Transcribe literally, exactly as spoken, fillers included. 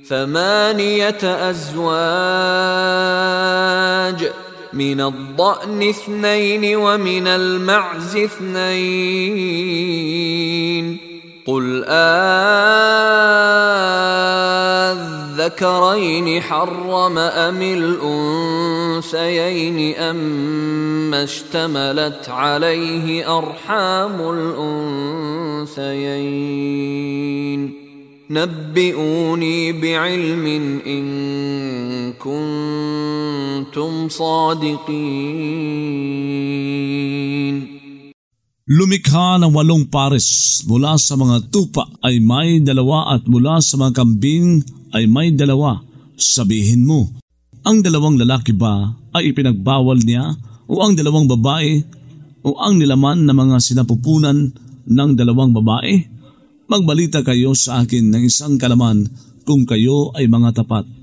ثمانية أزواج من الضأن اثنين ومن المعز اثنين قل أذكرين حرم أم الأنثيين أما اشتملت عليه أرحام الأنثيين نبئوني بعلم إن كنتم صادقين. Lumikha ng walong pares mula sa mga tupa ay may dalawa at mula sa mga kambing ay may dalawa. Sabihin mo, ang dalawang lalaki ba ay ipinagbawal niya o ang dalawang babae o ang nilaman na mga sinapupunan ng dalawang babae? Magbalita kayo sa akin ng isang kalaman kung kayo ay mga tapat.